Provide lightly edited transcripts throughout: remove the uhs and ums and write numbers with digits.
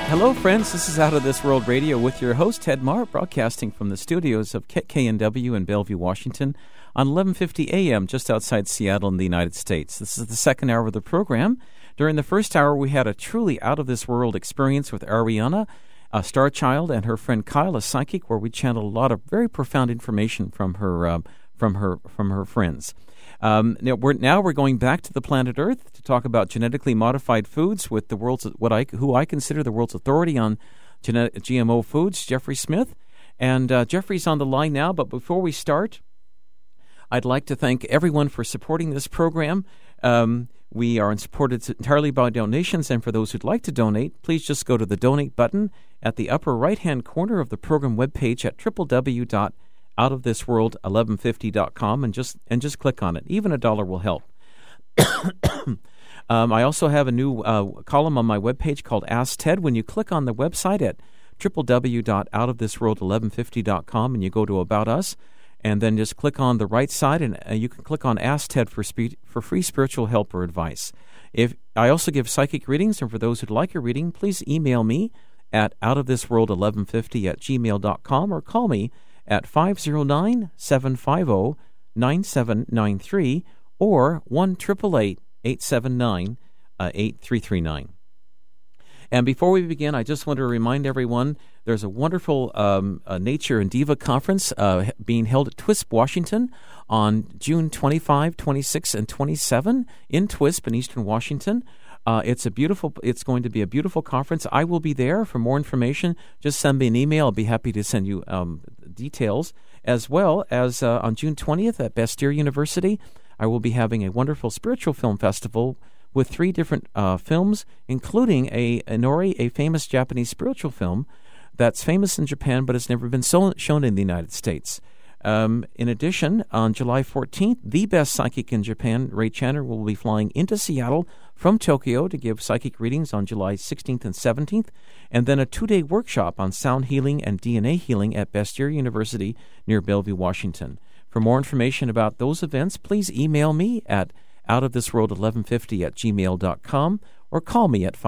Hello, friends. This is Out of This World Radio with your host, Ted Mahr, broadcasting from the studios of KKNW in Bellevue, Washington, on 1150 a.m., just outside Seattle in the United States. This is the second hour of the program. During the first hour, we had a truly out-of-this-world experience with Ariana, a star child, and her friend Kyle, a psychic, where we channeled a lot of very profound information from her friends. Now we're going back to the planet Earth to talk about genetically modified foods with who I consider the world's authority on GMO foods, Jeffrey Smith. And Jeffrey's on the line now, but before we start, I'd like to thank everyone for supporting this program. We are supported entirely by donations, and for those who'd like to donate, please just go to the donate button at the upper right-hand corner of the program webpage at www.outofthisworld1150.com and just click on it. Even $1 will help. I also have a new column on my webpage called Ask Ted. When you click on the website at www.outofthisworld1150.com and you go to About Us, and then just click on the right side, and you can click on Ask Ted for free spiritual help or advice. If I also give psychic readings, and for those who'd like a reading, please email me at outofthisworld1150@gmail.com or call me at 509-750-9793 or 1-888-879-8339. And before we begin, I just want to remind everyone there's a wonderful Nature and Diva conference being held at TWISP, Washington on June 25, 26, and 27 in TWISP in Eastern Washington. It's going to be a beautiful conference. I will be there. For more information, just send me an email. I'll be happy to send you details. As well as on June 20th at Bastyr University, I will be having a wonderful spiritual film festival with 3 different films, including Inori, a famous Japanese spiritual film that's famous in Japan but has never been shown in the United States. In addition, on July 14th, the best psychic in Japan, Ray Chandler, will be flying into Seattle from Tokyo to give psychic readings on July 16th and 17th, and then a 2-day workshop on sound healing and DNA healing at Bastyr University near Bellevue, Washington. For more information about those events, please email me at outofthisworld1150@gmail.com or call me at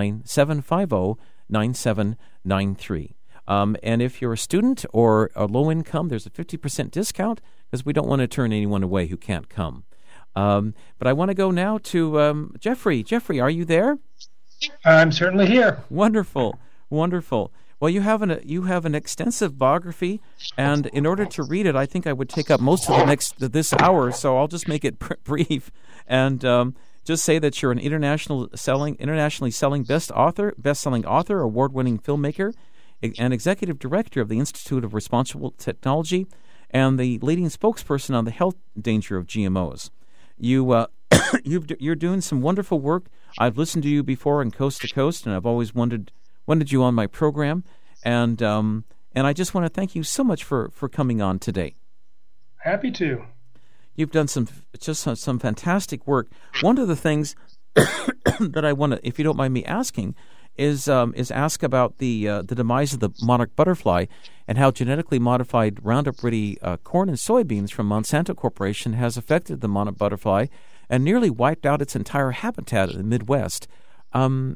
509-750-9793. And if you're a student or a low income, there's a 50% discount because we don't want to turn anyone away who can't come. But I want to go now to Jeffrey. Jeffrey, are you there? I'm certainly here. Wonderful, wonderful. Well, you have an extensive biography, and in order to read it, I think I would take up most of this hour. So I'll just make it brief and just say that you're an internationally selling best-selling author, award-winning filmmaker, and executive director of the Institute of Responsible Technology, and the leading spokesperson on the health danger of GMOs. You're doing some wonderful work. I've listened to you before on Coast to Coast, and I've always wanted you on my program, and I just want to thank you so much for coming on today. Happy to. You've done some fantastic work. One of the things that I want to, if you don't mind me asking, is ask about the demise of the monarch butterfly and how genetically modified Roundup Ready corn and soybeans from Monsanto Corporation has affected the monarch butterfly and nearly wiped out its entire habitat in the Midwest. Do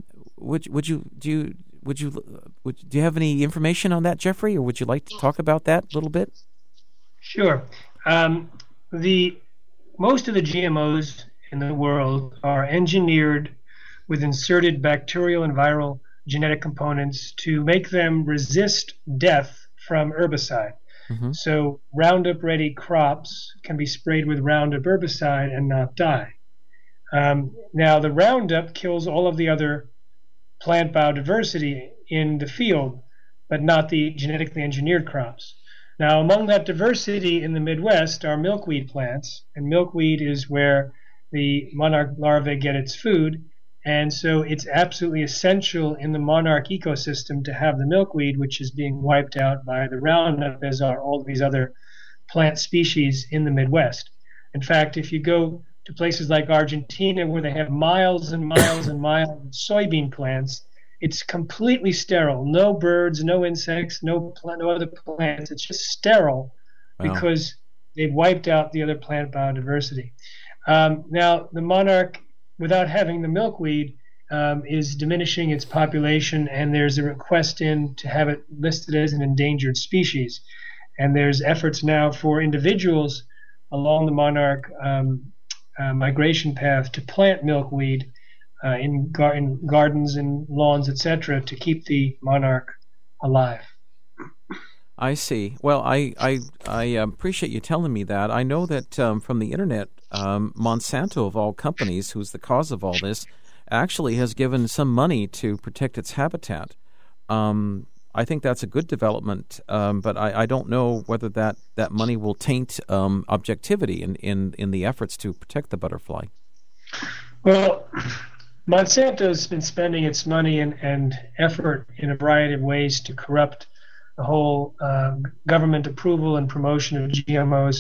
you have any information on that, Jeffrey, or would you like to talk about that a little bit? Sure. Most of the GMOs in the world are engineered with inserted bacterial and viral genetic components to make them resist death from herbicide. Mm-hmm. So Roundup Ready crops can be sprayed with Roundup herbicide and not die. Now the Roundup kills all of the other plant biodiversity in the field, but not the genetically engineered crops. Now, among that diversity in the Midwest are milkweed plants, and milkweed is where the monarch larvae get its food, and so it's absolutely essential in the monarch ecosystem to have the milkweed, which is being wiped out by the Roundup, as are all these other plant species in the Midwest. In fact, if you go to places like Argentina, where they have miles and miles and miles of soybean plants, it's completely sterile. No birds, no insects, no other plants. It's just sterile. Wow. Because they've wiped out the other plant biodiversity. Now, the monarch, without having the milkweed, is diminishing its population, and there's a request in to have it listed as an endangered species. And there's efforts now for individuals along the monarch migration path to plant milkweed in gardens and lawns, etc., to keep the monarch alive. I see. Well, I appreciate you telling me that. I know that from the internet, Monsanto, of all companies, who's the cause of all this, actually has given some money to protect its habitat. I think that's a good development, but I don't know whether that money will taint objectivity in the efforts to protect the butterfly. Well, Monsanto's been spending its money and effort in a variety of ways to corrupt the whole government approval and promotion of GMOs.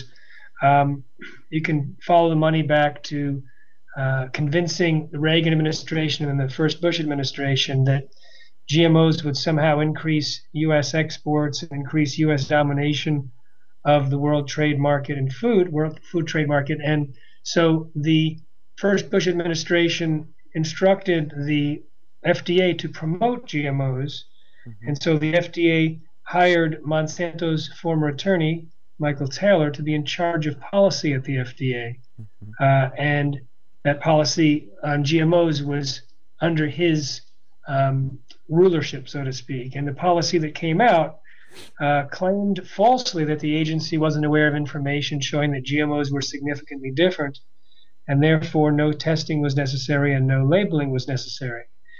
You can follow the money back to convincing the Reagan administration and the first Bush administration that GMOs would somehow increase U.S. exports, increase U.S. domination of the world trade market and world food trade market. And so the first Bush administration instructed the FDA to promote GMOs. Mm-hmm. And so the FDA hired Monsanto's former attorney, Michael Taylor, to be in charge of policy at the FDA. Mm-hmm. And that policy on GMOs was under his rulership, so to speak. And the policy that came out claimed falsely that the agency wasn't aware of information showing that GMOs were significantly different, and therefore no testing was necessary and no labeling was necessary.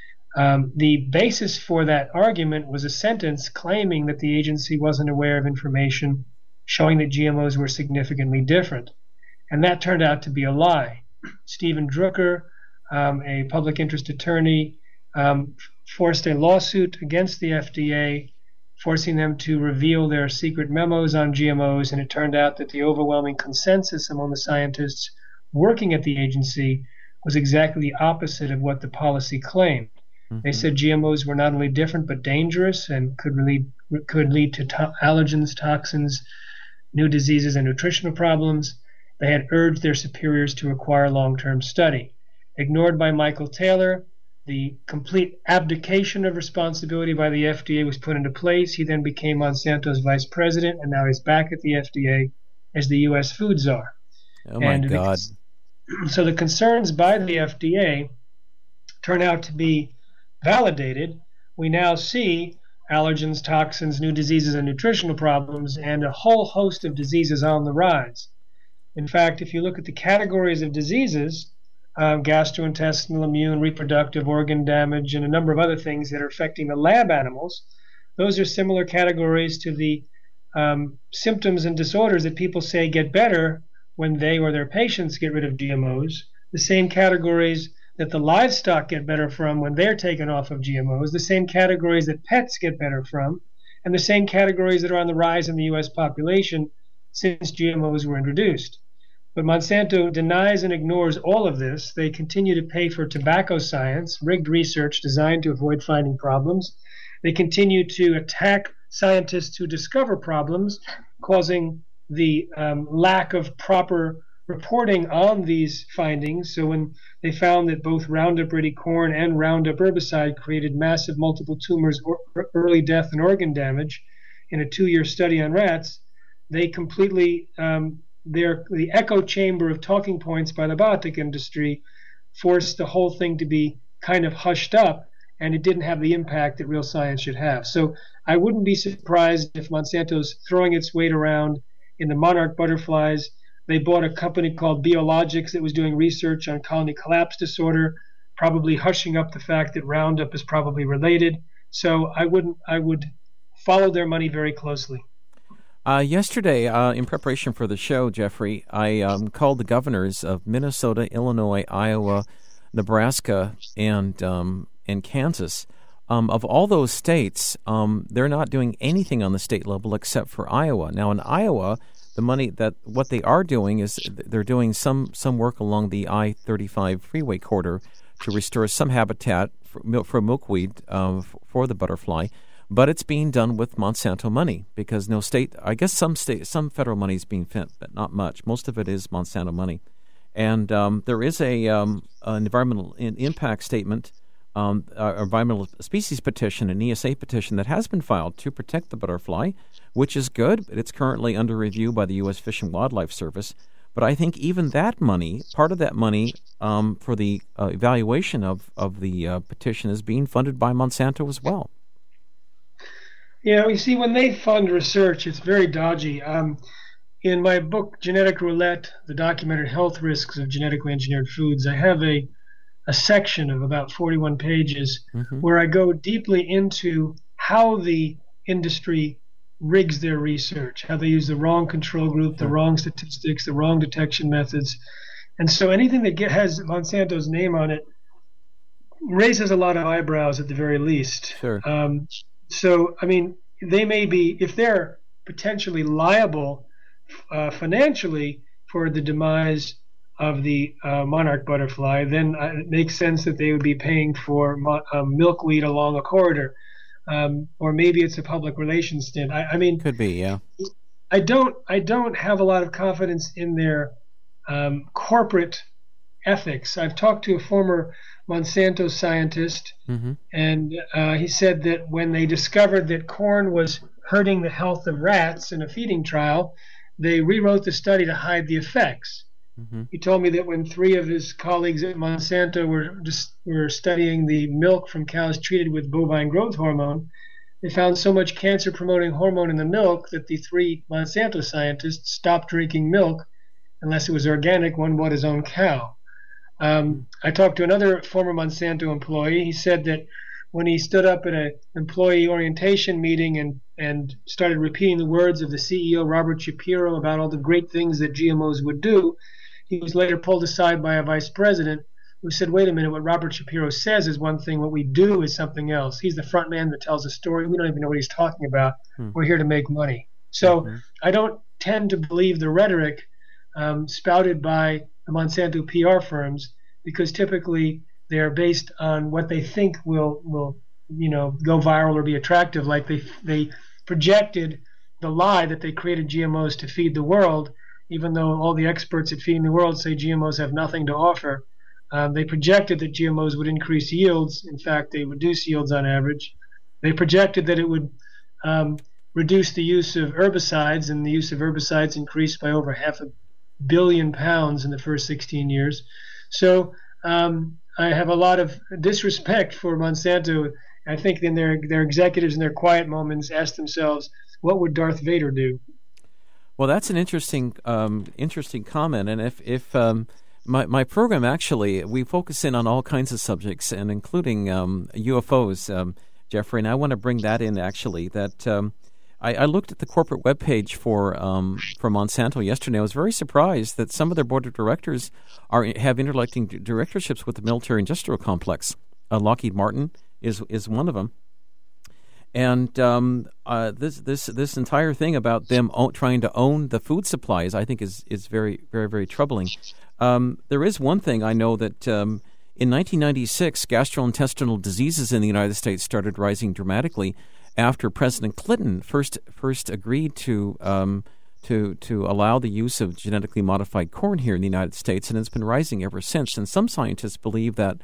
The basis for that argument was a sentence claiming that the agency wasn't aware of information showing that GMOs were significantly different. And that turned out to be a lie. Stephen Drucker, a public interest attorney, forced a lawsuit against the FDA, forcing them to reveal their secret memos on GMOs, and it turned out that the overwhelming consensus among the scientists working at the agency was exactly the opposite of what the policy claimed. Mm-hmm. They said GMOs were not only different but dangerous and could lead to allergens, toxins, new diseases, and nutritional problems. They had urged their superiors to require long-term study. Ignored by Michael Taylor, the complete abdication of responsibility by the FDA was put into place. He then became Monsanto's vice president, and now he's back at the FDA as the U.S. food czar. Oh, my God. So the concerns by the FDA turn out to be validated. We now see allergens, toxins, new diseases, and nutritional problems, and a whole host of diseases on the rise. In fact, if you look at the categories of diseases, gastrointestinal, immune, reproductive, organ damage, and a number of other things that are affecting the lab animals, those are similar categories to the symptoms and disorders that people say get better when they or their patients get rid of GMOs, the same categories that the livestock get better from when they're taken off of GMOs, the same categories that pets get better from, and the same categories that are on the rise in the U.S. population since GMOs were introduced. But Monsanto denies and ignores all of this. They continue to pay for tobacco science, rigged research designed to avoid finding problems. They continue to attack scientists who discover problems, causing the lack of proper reporting on these findings. So when they found that both Roundup Ready corn and Roundup herbicide created massive multiple tumors, early death, and organ damage in a 2-year study on rats, they completely the echo chamber of talking points by the biotech industry forced the whole thing to be kind of hushed up, and it didn't have the impact that real science should have. So I wouldn't be surprised if Monsanto's throwing its weight around in the monarch butterflies. They bought a company called Biologics that was doing research on colony collapse disorder, probably hushing up the fact that Roundup is probably related. So I would follow their money very closely. Yesterday, in preparation for the show, Jeffrey, I called the governors of Minnesota, Illinois, Iowa, Nebraska, and Kansas. Of all those states, they're not doing anything on the state level except for Iowa. Now, in Iowa, what they are doing is they're doing some work along the I-35 freeway corridor to restore some habitat for milkweed for the butterfly. But it's being done with Monsanto money because no state, I guess some federal money is being spent, but not much. Most of it is Monsanto money. And there is an environmental impact statement environmental species petition, an ESA petition that has been filed to protect the butterfly, which is good. It's currently under review by the U.S. Fish and Wildlife Service. But I think even that money, part of that money for the evaluation of the petition is being funded by Monsanto as well. Yeah, you see, when they fund research, it's very dodgy. In my book, Genetic Roulette, the documented health risks of genetically engineered foods, I have a section of about 41 pages where I go deeply into how the industry rigs their research, how they use the wrong control group, the wrong statistics, the wrong detection methods. And so anything that has Monsanto's name on it raises a lot of eyebrows at the very least. Sure. So, I mean, they may be, if they're potentially liable financially for the demise of the monarch butterfly, then it makes sense that they would be paying for milkweed along a corridor. Or maybe it's a public relations stint. I mean, could be, yeah. I don't have a lot of confidence in their corporate ethics. I've talked to a former Monsanto scientist, and he said that when they discovered that corn was hurting the health of rats in a feeding trial, they rewrote the study to hide the effects. He told me that when 3 of his colleagues at Monsanto were studying the milk from cows treated with bovine growth hormone, they found so much cancer-promoting hormone in the milk that the 3 Monsanto scientists stopped drinking milk unless it was organic. One bought his own cow. I talked to another former Monsanto employee. He said that when he stood up at an employee orientation meeting and started repeating the words of the CEO, Robert Shapiro, about all the great things that GMOs would do, he was later pulled aside by a vice president who said, wait a minute, what Robert Shapiro says is one thing, what we do is something else. He's the front man that tells a story. We don't even know what he's talking about. We're here to make money. So I don't tend to believe the rhetoric spouted by the Monsanto PR firms, because typically they're based on what they think will go viral or be attractive. Like they projected the lie that they created GMOs to feed the world, even though all the experts at Feeding the World say GMOs have nothing to offer. They projected that GMOs would increase yields. In fact, they reduce yields on average. They projected that it would reduce the use of herbicides, and the use of herbicides increased by over £500 million in the first 16 years. So I have a lot of disrespect for Monsanto. I think in their executives in their quiet moments ask themselves, what would Darth Vader do? Well, that's an interesting comment. And if my program, actually, we focus in on all kinds of subjects, and including UFOs, Jeffrey, and I want to bring that in, actually, that I looked at the corporate webpage for Monsanto yesterday. I was very surprised that some of their board of directors have interacting directorships with the military-industrial complex. Lockheed Martin is one of them. And this entire thing about them trying to own the food supplies, I think, is very, very, very troubling. There is one thing I know that in 1996, gastrointestinal diseases in the United States started rising dramatically after President Clinton first agreed to allow the use of genetically modified corn here in the United States, and it's been rising ever since. And some scientists believe that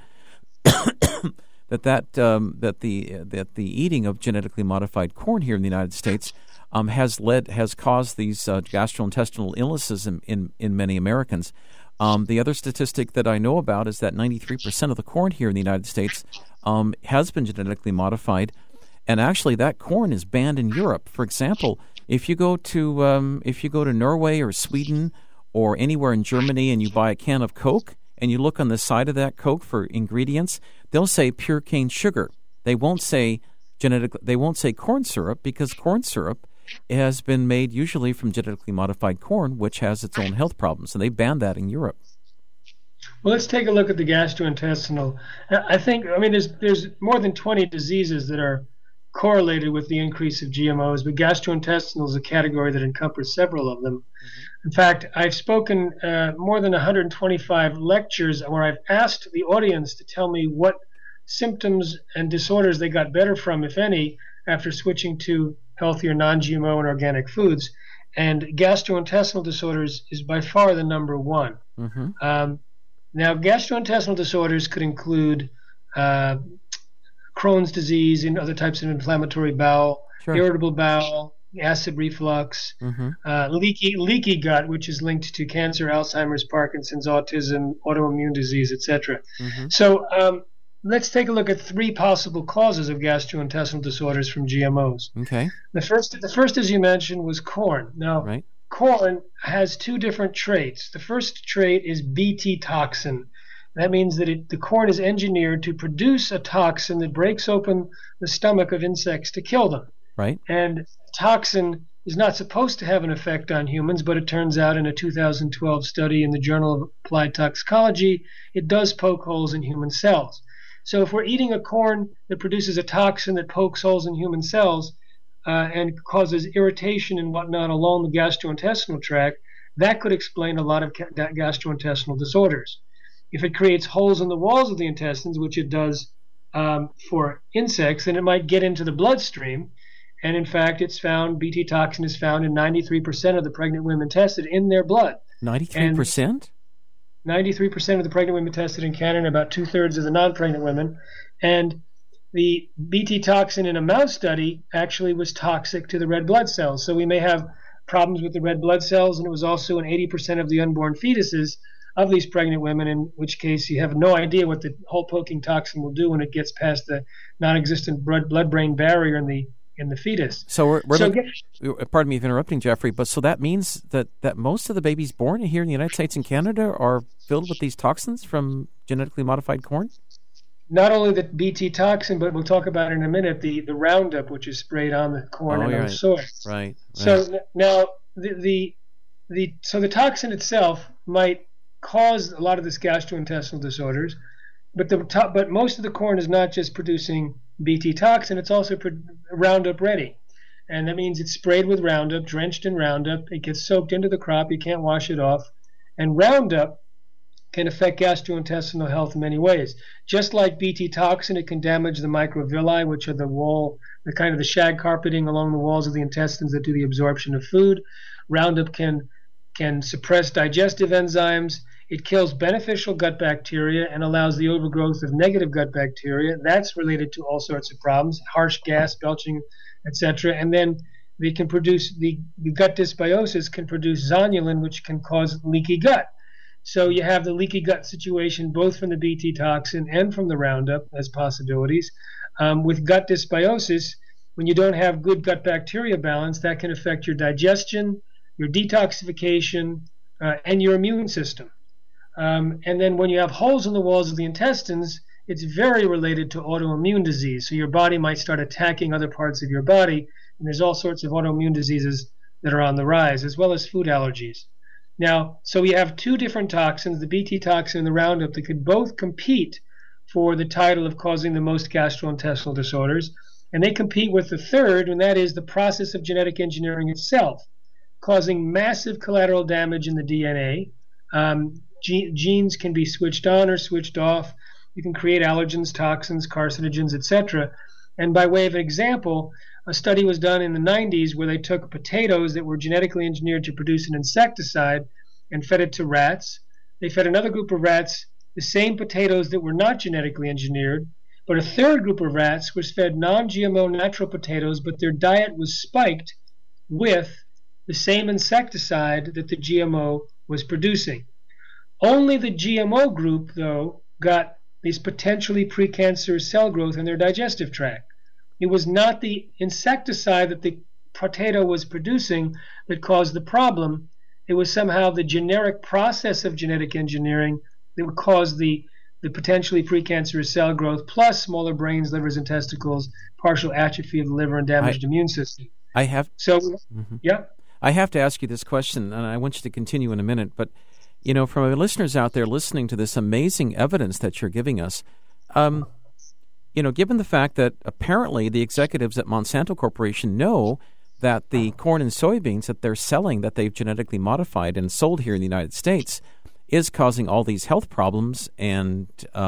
that the eating of genetically modified corn here in the United States has caused these gastrointestinal illnesses in many Americans. The other statistic that I know about is that 93% of the corn here in the United States has been genetically modified, and actually that corn is banned in Europe. For example, if you go to Norway or Sweden or anywhere in Germany and you buy a can of Coke and you look on the side of that Coke for ingredients, they'll say pure cane sugar. They won't say corn syrup, because corn syrup has been made usually from genetically modified corn, which has its own health problems, and they banned that in Europe. Well, let's take a look at the gastrointestinal. There's more than 20 diseases that are correlated with the increase of GMOs, but gastrointestinal is a category that encompasses several of them. In fact, I've spoken more than 125 lectures where I've asked the audience to tell me what symptoms and disorders they got better from, if any, after switching to healthier non-GMO and organic foods. And gastrointestinal disorders is by far the number one. Now, gastrointestinal disorders could include Crohn's disease and other types of inflammatory bowel, Sure. irritable bowel, acid reflux, Mm-hmm. leaky gut, which is linked to cancer, Alzheimer's, Parkinson's, autism, autoimmune disease, etc. Mm-hmm. So let's take a look at three possible causes of gastrointestinal disorders from GMOs. Okay. The first, as you mentioned, was corn. Now, Right. corn has two different traits. The first trait is Bt toxin. That means that the corn is engineered to produce a toxin that breaks open the stomach of insects to kill them. Right. And toxin is not supposed to have an effect on humans, but it turns out in a 2012 study in the Journal of Applied Toxicology, it does poke holes in human cells. So if we're eating a corn that produces a toxin that pokes holes in human cells and causes irritation and whatnot along the gastrointestinal tract, that could explain a lot of gastrointestinal disorders. If it creates holes in the walls of the intestines, which it does for insects, then it might get into the bloodstream. And in fact, Bt toxin is found in 93% of the pregnant women tested in their blood. 93%? 93% of the pregnant women tested in Canada, and about 2/3 of the non-pregnant women. And the Bt toxin in a mouse study actually was toxic to the red blood cells. So we may have problems with the red blood cells, and it was also in 80% of the unborn fetuses of these pregnant women, in which case you have no idea what the hole poking toxin will do when it gets past the non-existent blood-brain barrier in the fetus. So pardon me for interrupting, Jeffrey, but so that means that most of the babies born here in the United States and Canada are filled with these toxins from genetically modified corn? Not only the Bt toxin, but we'll talk about in a minute the Roundup, which is sprayed on the corn and on the soy. Right. So now the toxin itself might cause a lot of this gastrointestinal disorders, but most of the corn is not just producing Bt toxin; it's also Roundup ready, and that means it's sprayed with Roundup, drenched in Roundup. It gets soaked into the crop; you can't wash it off, and Roundup can affect gastrointestinal health in many ways. Just like Bt toxin, it can damage the microvilli, which are the kind of the shag carpeting along the walls of the intestines that do the absorption of food. Roundup can suppress digestive enzymes. It kills beneficial gut bacteria and allows the overgrowth of negative gut bacteria. That's related to all sorts of problems, harsh gas, belching, etc. And then they can produce the gut dysbiosis can produce zonulin, which can cause leaky gut. So you have the leaky gut situation both from the Bt toxin and from the Roundup as possibilities. With gut dysbiosis, when you don't have good gut bacteria balance, that can affect your digestion, your detoxification, and your immune system. And then when you have holes in the walls of the intestines, it's very related to autoimmune disease. So your body might start attacking other parts of your body, and there's all sorts of autoimmune diseases that are on the rise, as well as food allergies. Now, so we have two different toxins, the Bt toxin and the Roundup, that could both compete for the title of causing the most gastrointestinal disorders, and they compete with the third, and that is the process of genetic engineering itself, causing massive collateral damage in the DNA. Genes can be switched on or switched off. You can create allergens, toxins, carcinogens, etc. And by way of an example, a study was done in the 90s where they took potatoes that were genetically engineered to produce an insecticide and fed it to rats. They fed another group of rats the same potatoes that were not genetically engineered, but a third group of rats was fed non-GMO natural potatoes, but their diet was spiked with the same insecticide that the GMO was producing. Only the GMO group, though, got these potentially precancerous cell growth in their digestive tract. It was not the insecticide that the potato was producing that caused the problem. It was somehow the generic process of genetic engineering that would cause the potentially precancerous cell growth, plus smaller brains, livers, and testicles, partial atrophy of the liver, and damaged immune system. I have to ask you this question, and I want you to continue in a minute, but you know, from our listeners out there listening to this amazing evidence that you're giving us, you know, given the fact that apparently the executives at Monsanto Corporation know that the corn and soybeans that they're selling, that they've genetically modified and sold here in the United States, is causing all these health problems and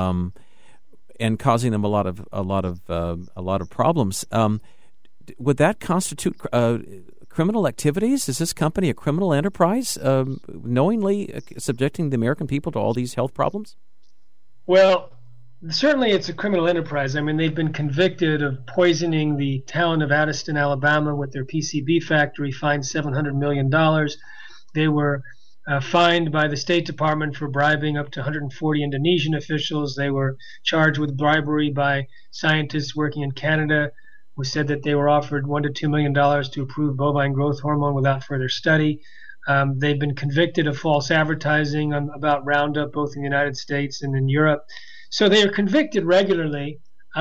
causing them a lot of problems. Would that constitute criminal activities? Is this company a criminal enterprise, knowingly subjecting the American people to all these health problems? Well, Certainly, it's a criminal enterprise. I mean, they've been convicted of poisoning the town of Addiston, Alabama, with their PCB factory, fined $700 million. They were fined by the State Department for bribing up to 140 Indonesian officials. They were charged with bribery by scientists working in Canada who said that they were offered $1 to $2 million to approve bovine growth hormone without further study. They've been convicted of false advertising about Roundup, both in the United States and in Europe. So they are convicted regularly.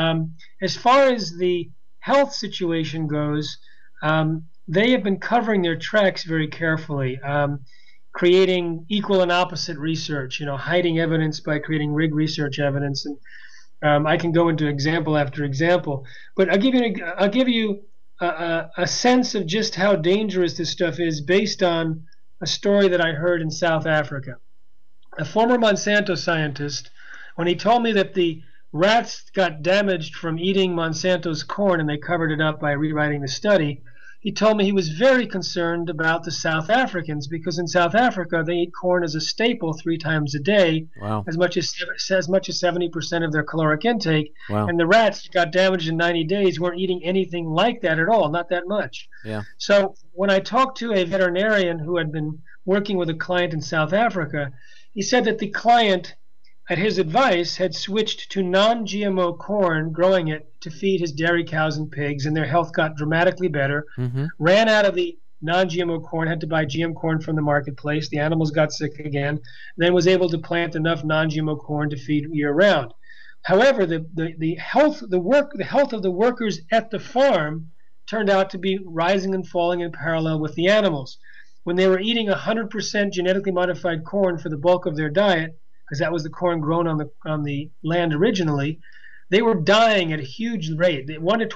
As far as the health situation goes, they have been covering their tracks very carefully, creating equal and opposite research, hiding evidence by creating rigged research evidence. And I can go into example after example, but I'll give you a sense of just how dangerous this stuff is based on a story that I heard in South Africa. A former Monsanto scientist, when he told me that the rats got damaged from eating Monsanto's corn and they covered it up by rewriting the study, he told me he was very concerned about the South Africans, because in South Africa they eat corn as a staple 3 times a day, Wow. as much as 70% of their caloric intake. Wow. And the rats got damaged in 90 days weren't eating anything like that at all, not that much. Yeah. So when I talked to a veterinarian who had been working with a client in South Africa, he said that the client, at his advice, had switched to non-GMO corn, growing it to feed his dairy cows and pigs, and their health got dramatically better. Mm-hmm. Ran out of the non-GMO corn, had to buy GM corn from the marketplace. The animals got sick again, then was able to plant enough non-GMO corn to feed year-round. However, the health of the workers at the farm turned out to be rising and falling in parallel with the animals. When they were eating 100% genetically modified corn for the bulk of their diet, because that was the corn grown on the land originally, they were dying at a huge rate. 1 or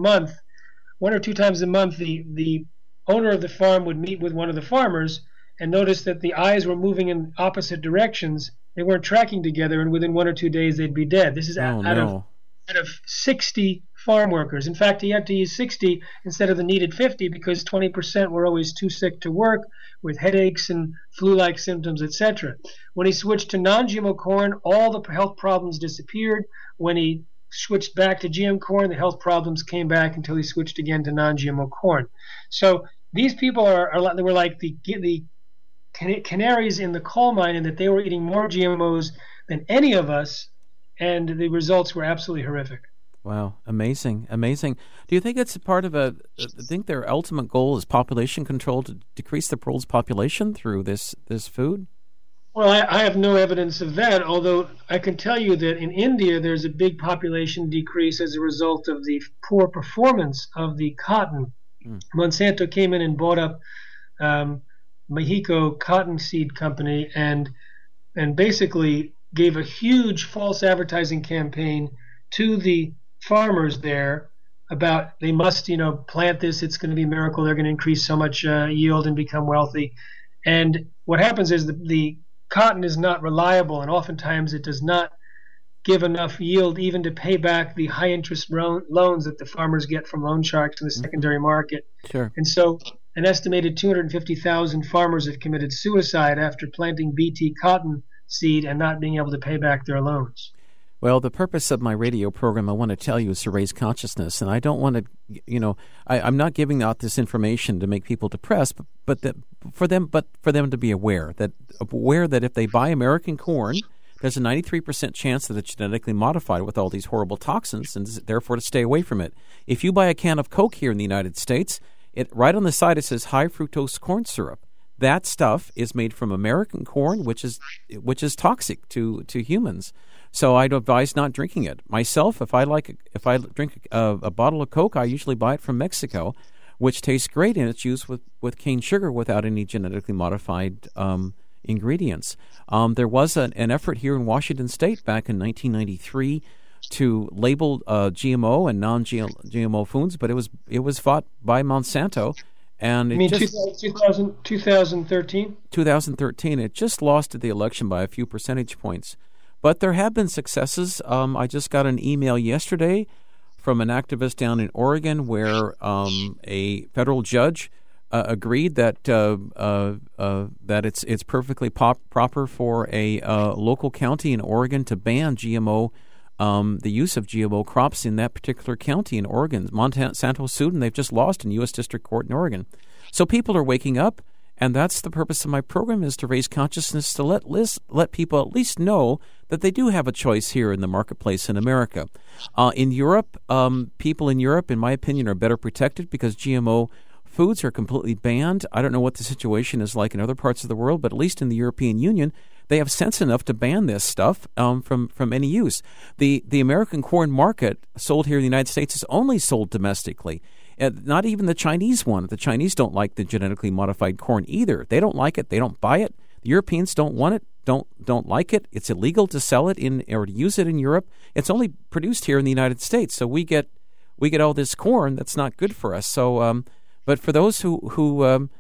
2 times a month, the owner of the farm would meet with one of the farmers and notice that the eyes were moving in opposite directions. They weren't tracking together, and within 1 or 2 days they'd be dead. This is out of 60 farm workers. In fact, he had to use 60 instead of the needed 50 because 20% were always too sick to work, with headaches and flu-like symptoms, etc. When he switched to non-GMO corn, all the health problems disappeared. When he switched back to GM corn, the health problems came back until he switched again to non-GMO corn. So these people they were like the canaries in the coal mine, in that they were eating more GMOs than any of us, and the results were absolutely horrific. Wow, amazing. Do you think it's part of I think their ultimate goal is population control, to decrease the world's population through this food? Well, I have no evidence of that, although I can tell you that in India there's a big population decrease as a result of the poor performance of the cotton. Monsanto came in and bought up Mexico Cottonseed Company and basically gave a huge false advertising campaign to the farmers there about they must, plant this. It's going to be a miracle. They're going to increase so much yield and become wealthy. And what happens is the cotton is not reliable, and oftentimes it does not give enough yield even to pay back the high interest loans that the farmers get from loan sharks in the secondary market. Sure. And so an estimated 250,000 farmers have committed suicide after planting Bt cotton seed and not being able to pay back their loans. Well, the purpose of my radio program, I want to tell you, is to raise consciousness, and I don't want to, I'm not giving out this information to make people depressed, but for them to be aware that if they buy American corn, there's a 93% chance that it's genetically modified with all these horrible toxins, and therefore to stay away from it. If you buy a can of Coke here in the United States, right on the side it says high fructose corn syrup. That stuff is made from American corn, which is toxic to humans. So I'd advise not drinking it. Myself, if I drink a bottle of Coke, I usually buy it from Mexico, which tastes great, and it's used with cane sugar without any genetically modified ingredients. There was an effort here in Washington State back in 1993 to label GMO and non-GMO foods, but it was fought by Monsanto. And you mean 2013? 2013. It just lost at the election by a few percentage points. But there have been successes. I just got an email yesterday from an activist down in Oregon where a federal judge agreed that it's perfectly proper for a local county in Oregon to ban GMO the use of GMO crops in that particular county in Oregon, Monsanto sued, and they've just lost in U.S. District Court in Oregon. So people are waking up, and that's the purpose of my program, is to raise consciousness, to let people at least know that they do have a choice here in the marketplace in America. In Europe, people in Europe, in my opinion, are better protected because GMO foods are completely banned. I don't know what the situation is like in other parts of the world, but at least in the European Union, they have sense enough to ban this stuff from any use. The American corn market sold here in the United States is only sold domestically. Not even the Chinese one. The Chinese don't like the genetically modified corn either. They don't like it. They don't buy it. The Europeans don't want it. Don't like it. It's illegal to sell it or to use it in Europe. It's only produced here in the United States. So we get all this corn that's not good for us. So, but for those who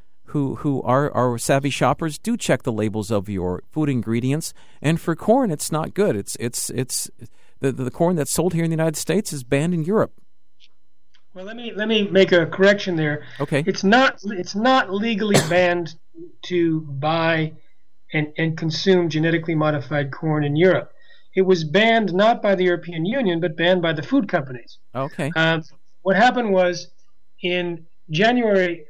are savvy shoppers, do check the labels of your food ingredients. And for corn, it's not good. It's the corn that's sold here in the United States is banned in Europe. Well, let me make a correction there. Okay. It's not legally banned to buy and consume genetically modified corn in Europe. It was banned not by the European Union, but banned by the food companies. Okay. What happened was in January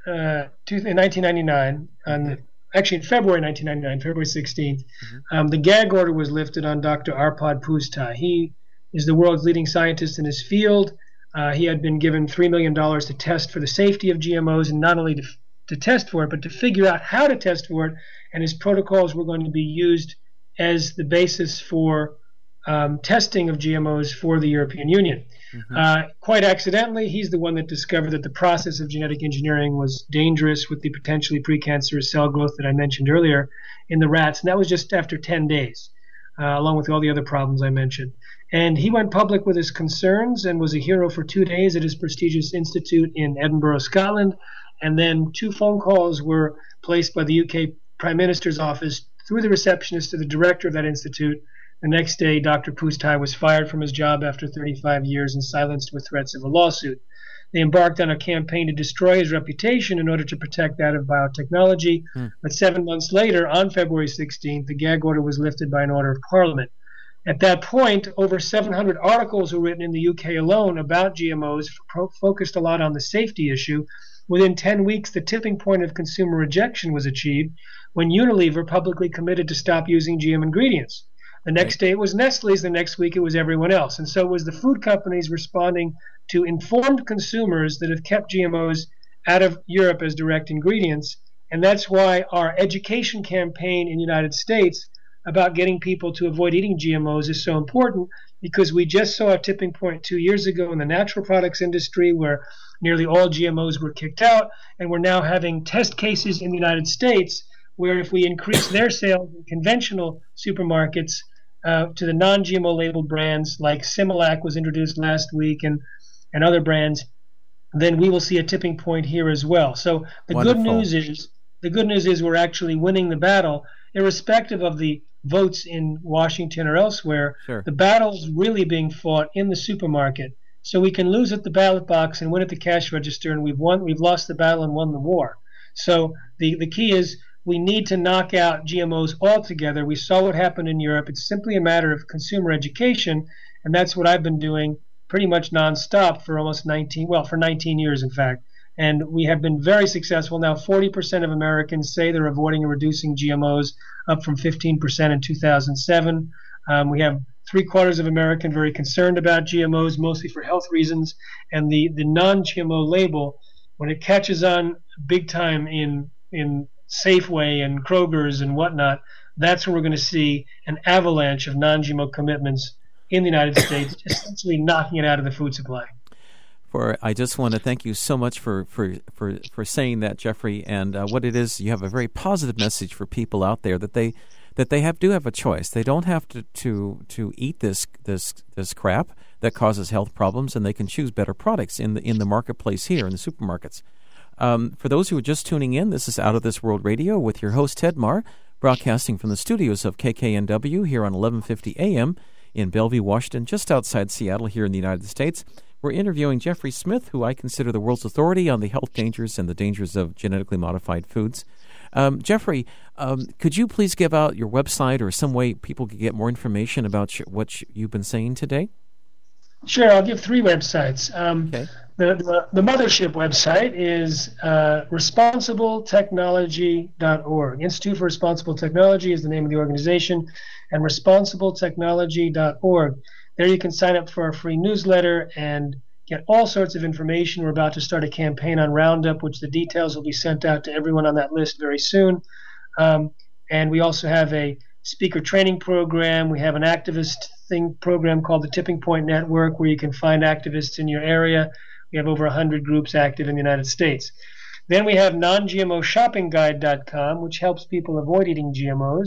1999, actually in February 1999, February 16th, the gag order was lifted on Dr. Arpad Pusztai. He is the world's leading scientist in his field. He had been given $3 million to test for the safety of GMOs, and not only to test for it, but to figure out how to test for it. And his protocols were going to be used as the basis for testing of GMOs for the European Union. Quite accidentally, he's the one that discovered that the process of genetic engineering was dangerous with the potentially precancerous cell growth that I mentioned earlier in the rats. And that was just after 10 days, along with all the other problems I mentioned. And he went public with his concerns and was a hero for 2 days at his prestigious institute in Edinburgh, Scotland. And then 2 phone calls were placed by the UK Prime Minister's office through the receptionist to the director of that institute. The next day, Dr. Pusztai was fired from his job after 35 years and silenced with threats of a lawsuit. They embarked on a campaign to destroy his reputation in order to protect that of biotechnology. But 7 months later, on February 16th, the gag order was lifted by an order of Parliament. At that point, over 700 articles were written in the UK alone about GMOs, focused a lot on the safety issue. Within 10 weeks, the tipping point of consumer rejection was achieved when Unilever publicly committed to stop using GM ingredients. The next day it was Nestle's, the next week it was everyone else. And so it was the food companies responding to informed consumers that have kept GMOs out of Europe as direct ingredients. And that's why our education campaign in the United States about getting people to avoid eating GMOs is so important, because we just saw a tipping point 2 years ago in the natural products industry where nearly all GMOs were kicked out, and we're now having test cases in the United States where if we increase their sales in conventional supermarkets to the non-GMO labeled brands like Similac was introduced last week and other brands, then we will see a tipping point here as well. So the good news is we're actually winning the battle, irrespective of the votes in Washington or elsewhere. Sure. The battle's really being fought in the supermarket. So we can lose at the ballot box and win at the cash register, and we've lost the battle and won the war. So the key is we need to knock out GMOs altogether. We saw what happened in Europe. It's simply a matter of consumer education, and that's what I've been doing pretty much nonstop for almost 19 years, in fact. And we have been very successful. Now 40% of Americans say they're avoiding or reducing GMOs, up from 15% in 2007. We have 3/4 of Americans very concerned about GMOs, mostly for health reasons. And the non-GMO label, when it catches on big time in Safeway and Kroger's and whatnot, that's when we're going to see an avalanche of non-GMO commitments in the United States, essentially knocking it out of the food supply. I just want to thank you so much for saying that, Jeffrey. And what it is, you have a very positive message for people out there that they do have a choice. They don't have to eat this crap that causes health problems, and they can choose better products in the marketplace here in the supermarkets. For those who are just tuning in, this is Out of This World Radio with your host Ted Marr, broadcasting from the studios of KKNW here on 1150 AM in Bellevue, Washington, just outside Seattle here in the United States. We're interviewing Jeffrey Smith, who I consider the world's authority on the health dangers and the dangers of genetically modified foods. Jeffrey, could you please give out your website or some way people could get more information about what you've been saying today? Sure, I'll give 3 websites. Okay. The mothership website is responsibletechnology.org. Institute for Responsible Technology is the name of the organization, and responsibletechnology.org. There you can sign up for our free newsletter and get all sorts of information. We're about to start a campaign on Roundup, which the details will be sent out to everyone on that list very soon. And we also have a speaker training program. We have an activist program called the Tipping Point Network, where you can find activists in your area. We have over 100 groups active in the United States. Then we have non-GMOshoppingguide.com, which helps people avoid eating GMOs,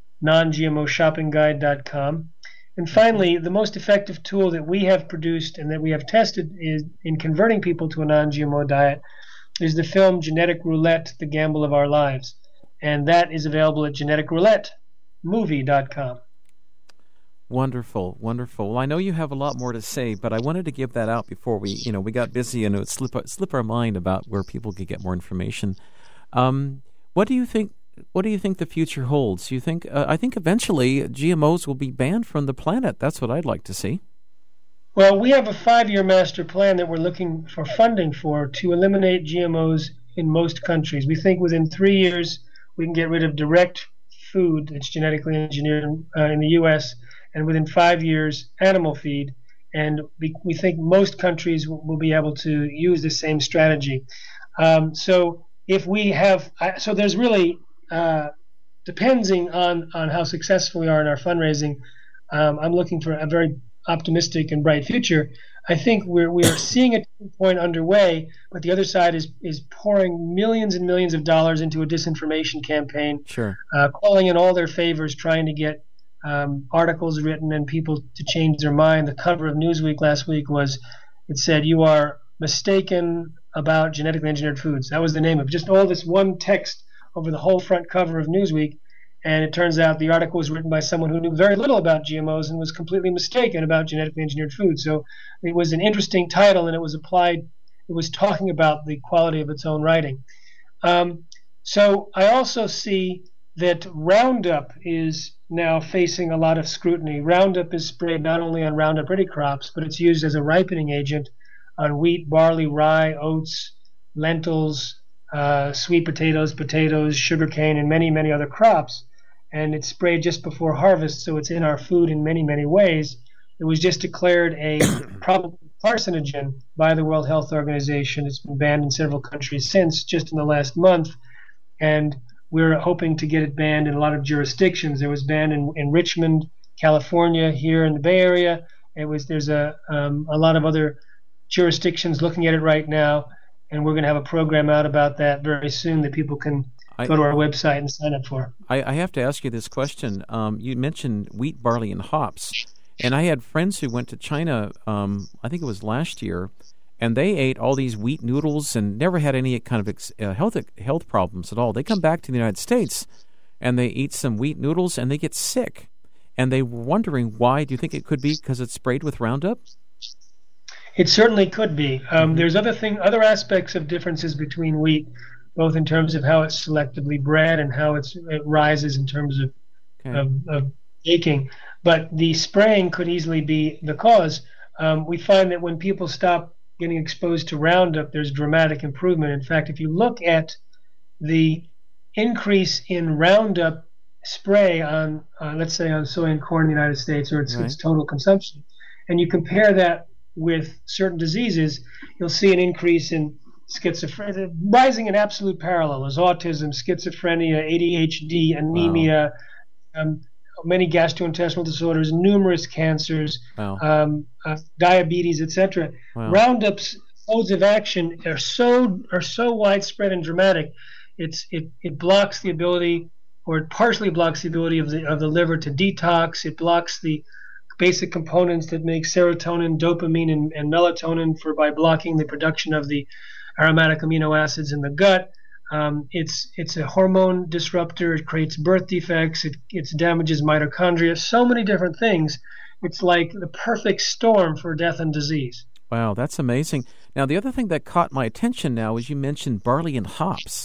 non-GMOshoppingguide.com. And finally, the most effective tool that we have produced and that we have tested is in converting people to a non-GMO diet is the film Genetic Roulette, The Gamble of Our Lives. And that is available at geneticroulettemovie.com. Wonderful, wonderful. Well, I know you have a lot more to say, but I wanted to give that out before we got busy and it would slip our mind about where people could get more information. What do you think? What do you think the future holds? You think? I think eventually GMOs will be banned from the planet. That's what I'd like to see. Well, we have a 5-year master plan that we're looking for funding for to eliminate GMOs in most countries. We think within 3 years we can get rid of direct food that's genetically engineered in the U.S., and within 5 years, animal feed. And we think most countries will be able to use the same strategy. So if we have, so there's really, depending on how successful we are in our fundraising, I'm looking for a very optimistic and bright future. I think we're seeing a point underway, but the other side is pouring millions and millions of dollars into a disinformation campaign, sure, calling in all their favors, trying to get articles written and people to change their mind. The cover of Newsweek last week it said, "You are mistaken about genetically engineered foods." That was the name of just all this one text over the whole front cover of Newsweek. And it turns out the article was written by someone who knew very little about GMOs and was completely mistaken about genetically engineered foods. So it was an interesting title, and it was talking about the quality of its own writing. So I also see that Roundup is now facing a lot of scrutiny. Roundup is sprayed not only on Roundup Ready crops, but it's used as a ripening agent on wheat, barley, rye, oats, lentils, sweet potatoes, sugarcane, and many, many other crops. And it's sprayed just before harvest, so it's in our food in many, many ways. It was just declared a probable carcinogen by the World Health Organization. It's been banned in several countries since, just in the last month. And we're hoping to get it banned in a lot of jurisdictions. It was banned in Richmond, California, here in the Bay Area. There's a lot of other jurisdictions looking at it right now, and we're going to have a program out about that very soon that people can go to our website and sign up for. I have to ask you this question. You mentioned wheat, barley, and hops, and I had friends who went to China, I think it was last year, and they ate all these wheat noodles and never had any kind of health problems at all. They come back to the United States, and they eat some wheat noodles, and they get sick. And they were wondering why. Do you think it could be because it's sprayed with Roundup? It certainly could be. There's other aspects of differences between wheat, both in terms of how it's selectively bred and how it rises in terms of baking. But the spraying could easily be the cause. We find that when people stop getting exposed to Roundup, there's dramatic improvement. In fact, if you look at the increase in Roundup spray on, let's say, on soy and corn in the United States, or its total consumption, and you compare that with certain diseases, you'll see an increase in schizophrenia, rising in absolute parallel as autism, schizophrenia, ADHD, anemia, many gastrointestinal disorders, numerous cancers, diabetes, etc. Wow. Roundup's modes of action are so widespread and dramatic. It blocks the ability, or it partially blocks the ability of the liver to detox. It blocks the basic components that make serotonin, dopamine, and melatonin by blocking the production of the aromatic amino acids in the gut. It's a hormone disruptor. It creates birth defects. It damages mitochondria. So many different things. It's like the perfect storm for death and disease. Wow, that's amazing. Now, the other thing that caught my attention now is you mentioned barley and hops.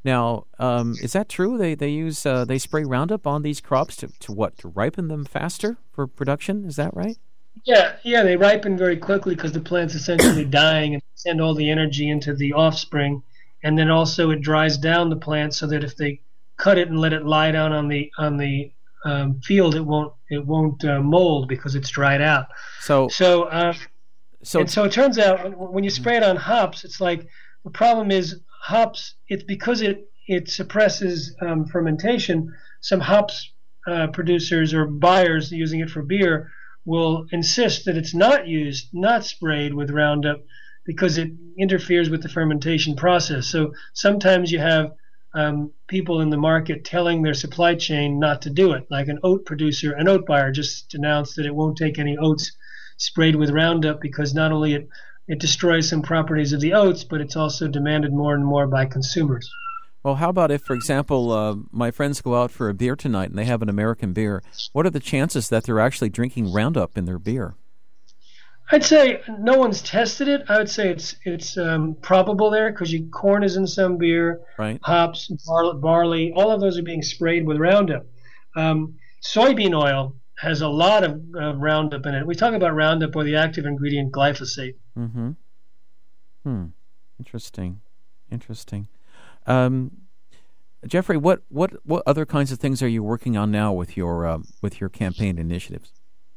Now, is that true? They use they spray Roundup on these crops to ripen them faster for production? Is that right? Yeah, they ripen very quickly because the plant's essentially dying and send all the energy into the offspring, and then also it dries down the plant so that if they cut it and let it lie down on the field, it won't mold because it's dried out. So So it turns out when you spray it on hops, it's like the problem is hops. It's because it suppresses fermentation. Some hops producers or buyers using it for beer will insist that it's not sprayed with Roundup because it interferes with the fermentation process. So sometimes you have people in the market telling their supply chain not to do it, like an oat buyer just announced that it won't take any oats sprayed with Roundup because not only it destroys some properties of the oats, but it's also demanded more and more by consumers. Well, how about if, for example, my friends go out for a beer tonight and they have an American beer? What are the chances that they're actually drinking Roundup in their beer? I'd say no one's tested it. I would say it's probable there because corn is in some beer, right? Hops, barley, all of those are being sprayed with Roundup. Soybean oil has a lot of Roundup in it. We talk about Roundup or the active ingredient glyphosate. Mm-hmm. Interesting. Jeffrey, what other kinds of things are you working on now with your campaign initiatives?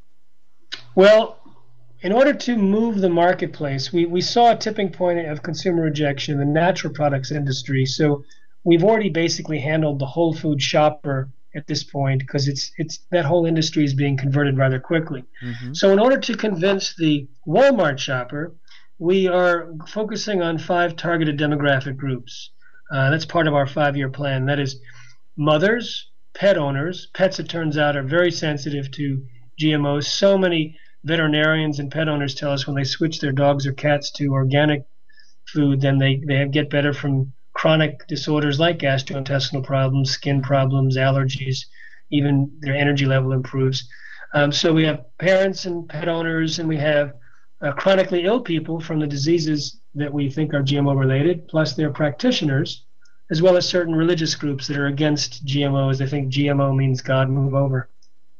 Well, in order to move the marketplace, we saw a tipping point of consumer rejection in the natural products industry. So we've already basically handled the whole food shopper at this point because it's that whole industry is being converted rather quickly. Mm-hmm. So in order to convince the Walmart shopper, we are focusing on 5 targeted demographic groups. That's part of our 5-year plan. That is mothers, pet owners. Pets, it turns out, are very sensitive to GMOs. So many veterinarians and pet owners tell us when they switch their dogs or cats to organic food, then they get better from chronic disorders like gastrointestinal problems, skin problems, allergies, even their energy level improves. So we have parents and pet owners, and we have chronically ill people from the diseases that we think are GMO related, plus their practitioners, as well as certain religious groups that are against GMOs. They think GMO means God move over.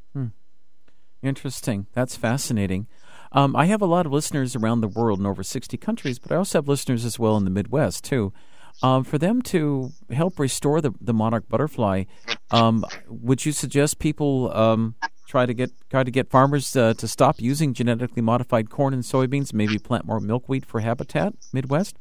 Interesting. That's fascinating. I have a lot of listeners around the world in over 60 countries, but I also have listeners as well in the Midwest too. For them to help restore the monarch butterfly, would you suggest people try to get farmers to stop using genetically modified corn and soybeans, maybe plant more milkweed for habitat, Midwest?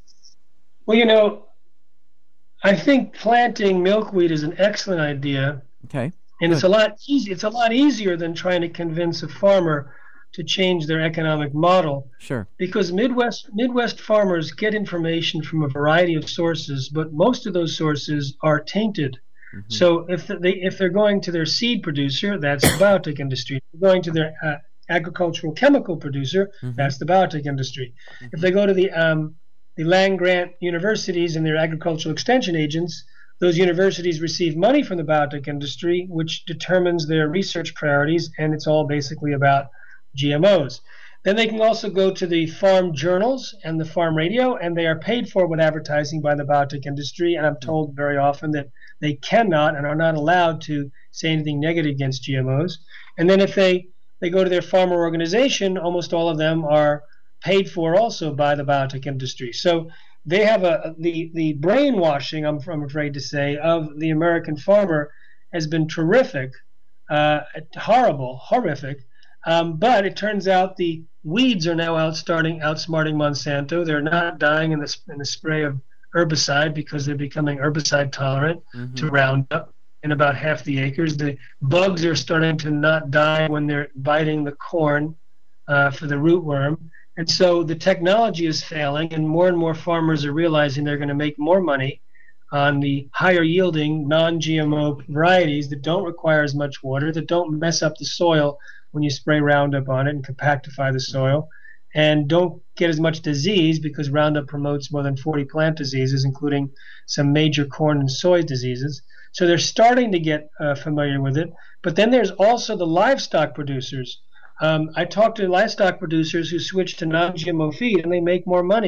Well, I think planting milkweed is an excellent idea. Okay. And it's a lot easier than trying to convince a farmer to change their economic model. Sure. Because Midwest farmers get information from a variety of sources, but most of those sources are tainted. Mm-hmm. So if they're going to their seed producer, that's the biotech industry. If they're going to their agricultural chemical producer, mm-hmm. that's the biotech industry. Mm-hmm. If they go to the land-grant universities and their agricultural extension agents, those universities receive money from the biotech industry, which determines their research priorities, and it's all basically about GMOs. Then they can also go to the farm journals and the farm radio, and they are paid for with advertising by the biotech industry, and I'm told very often that they cannot and are not allowed to say anything negative against GMOs. And then if they go to their farmer organization, almost all of them are paid for also by the biotech industry. So they have the brainwashing, I'm afraid to say, of the American farmer has been terrific, horrific. But it turns out the weeds are now outsmarting Monsanto. They're not dying in the spray of herbicide because they're becoming herbicide tolerant mm-hmm. to Roundup in about half the acres. The bugs are starting to not die when they're biting the corn for the rootworm. And so the technology is failing, and more farmers are realizing they're going to make more money on the higher yielding non-GMO varieties that don't require as much water, that don't mess up the soil when you spray Roundup on it and compactify the soil, and don't get as much disease because Roundup promotes more than 40 plant diseases, including some major corn and soy diseases. So they're starting to get familiar with it. But then there's also the livestock producers. I talked to livestock producers who switch to non-GMO feed, and they make more money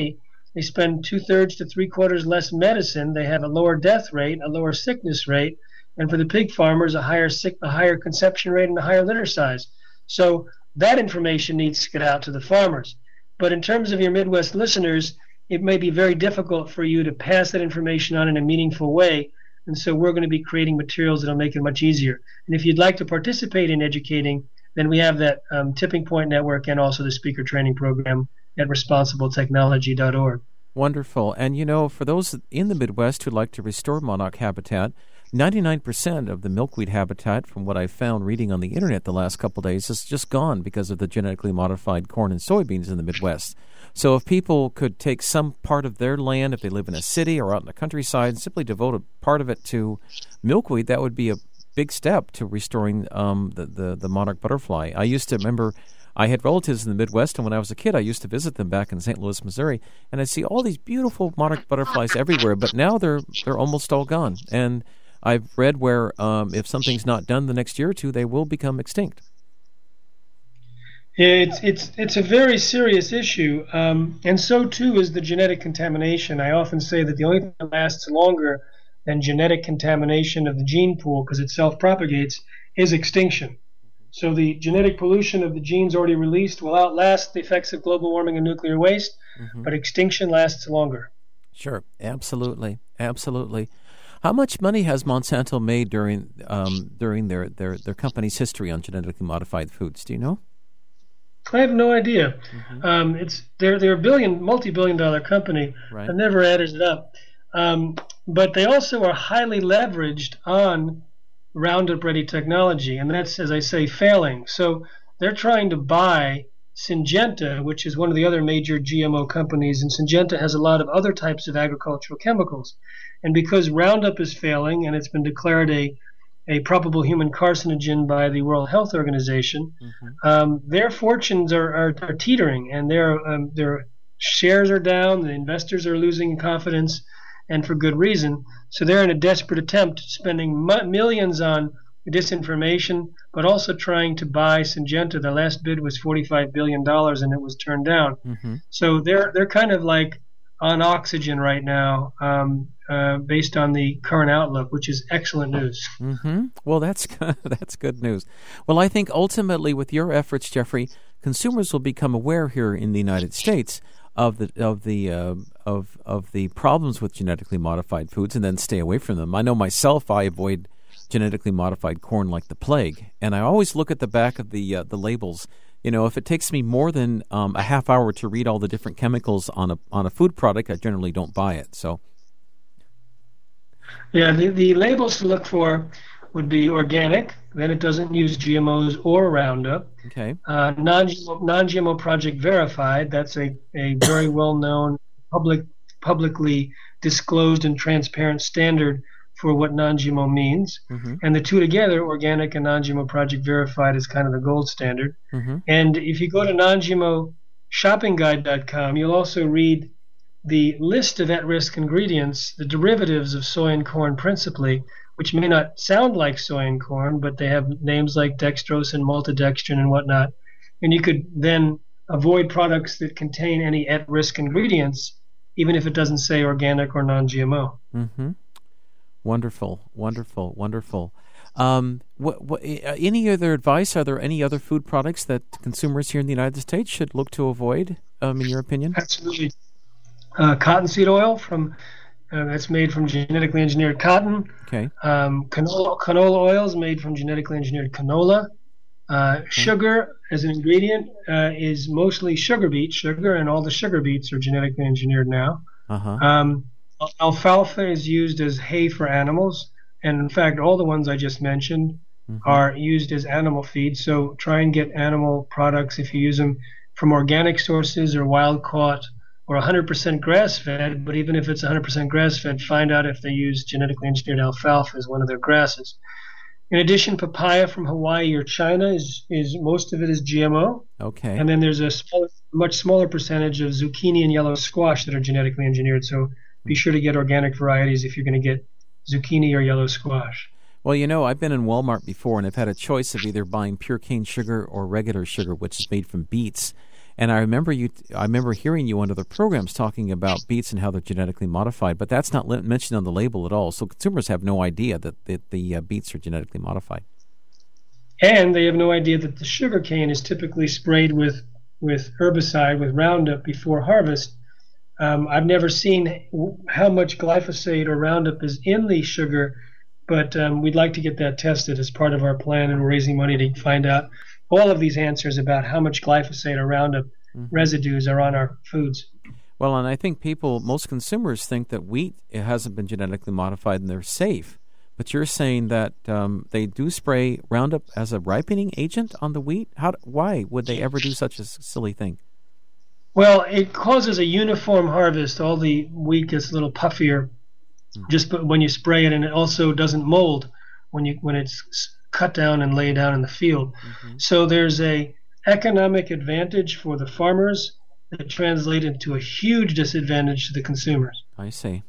They spend 2/3 to 3/4 less medicine. They have a lower death rate, a lower sickness rate, and for the pig farmers, a higher conception rate and a higher litter size. So that information needs to get out to the farmers. But in terms of your Midwest listeners, it may be very difficult for you to pass that information on in a meaningful way. And so we're going to be creating materials that will make it much easier. And if you'd like to participate in educating, then we have that Tipping Point Network and also the speaker training program at responsibletechnology.org. Wonderful. And, you know, for those in the Midwest who'd like to restore monarch habitat, 99% of the milkweed habitat, from what I've found reading on the internet the last couple of days, is just gone because of the genetically modified corn and soybeans in the Midwest. So if people could take some part of their land, if they live in a city or out in the countryside, and simply devote a part of it to milkweed, that would be a big step to restoring the monarch butterfly. I used to remember I had relatives in the Midwest, and when I was a kid, I used to visit them back in St. Louis, Missouri, and I'd see all these beautiful monarch butterflies everywhere, but now they're almost all gone. And I've read where if something's not done the next year or two, they will become extinct. It's a very serious issue, and so too is the genetic contamination. I often say that the only thing that lasts longer than genetic contamination of the gene pool, because it self-propagates, is extinction. So the genetic pollution of the genes already released will outlast the effects of global warming and nuclear waste, but extinction lasts longer. Sure, absolutely, absolutely. How much money has Monsanto made during their company's history on genetically modified foods? Do you know? I have no idea. They're a multi-billion-dollar company. Right. I've never added it up, but they also are highly leveraged on Roundup Ready technology, and that's, as I say, failing. So they're trying to buy Syngenta, which is one of the other major GMO companies, and Syngenta has a lot of other types of agricultural chemicals. And because Roundup is failing, and it's been declared a probable human carcinogen by the World Health Organization, their fortunes are teetering, and their shares are down, the investors are losing confidence, and for good reason. So they're in a desperate attempt, spending millions on disinformation, but also trying to buy Syngenta. The last bid was $45 billion, and it was turned down. So they're kind of like on oxygen right now, based on the current outlook, which is excellent news. Well, that's good news. Well, I think ultimately with your efforts, Jeffrey, consumers will become aware here in the United States of the problems with genetically modified foods, and then stay away from them. I know myself, I avoid genetically modified corn like the plague, and I always look at the back of the labels. You know, if it takes me more than a half hour to read all the different chemicals on a food product, I generally don't buy it. So, yeah, the labels to look for would be organic. Then it doesn't use GMOs or Roundup. Okay. Non-GMO Project Verified. That's a very well-known, publicly disclosed and transparent standard for what non-GMO means. And the two together, organic and non-GMO Project Verified, is kind of the gold standard. And if you go to non-GMOshoppingguide.com, you'll also read the list of at-risk ingredients, the derivatives of soy and corn principally, which may not sound like soy and corn, but they have names like dextrose and maltodextrin and whatnot. And you could then avoid products that contain any at-risk ingredients, even if it doesn't say organic or non-GMO. Wonderful, wonderful, wonderful. Any other advice? Are there any other food products that consumers here in the United States should look to avoid, in your opinion? Absolutely. Cottonseed oil that's made from genetically engineered cotton. Okay. Canola oils made from genetically engineered canola. Sugar as an ingredient is mostly sugar beet sugar, and all the sugar beets are genetically engineered now. Alfalfa is used as hay for animals, and in fact, all the ones I just mentioned are used as animal feed. So try and get animal products, if you use them, from organic sources or wild-caught or 100% grass-fed. But even if it's 100% grass-fed, find out if they use genetically engineered alfalfa as one of their grasses. In addition, papaya from Hawaii or China is most of it is GMO. Okay. And then there's a much smaller percentage of zucchini and yellow squash that are genetically engineered. So be sure to get organic varieties if you're going to get zucchini or yellow squash. Well, you know, I've been in Walmart before, and I've had a choice of either buying pure cane sugar or regular sugar, which is made from beets. And I remember hearing you on other programs talking about beets and how they're genetically modified, but that's not mentioned on the label at all. So consumers have no idea that the beets are genetically modified. And they have no idea that the sugar cane is typically sprayed with herbicide, with Roundup before harvest. I've never seen how much glyphosate or Roundup is in the sugar, but we'd like to get that tested as part of our plan, and we're raising money to find out all of these answers about how much glyphosate or Roundup residues are on our foods. Well, and I think most consumers think that wheat hasn't been genetically modified and they're safe. But you're saying that they do spray Roundup as a ripening agent on the wheat? Why would they ever do such a silly thing? Well, it causes a uniform harvest. All the wheat gets a little puffier just when you spray it, and it also doesn't mold when it's cut down and laid down in the field. So there's a economic advantage for the farmers that translate into a huge disadvantage to the consumers. I see.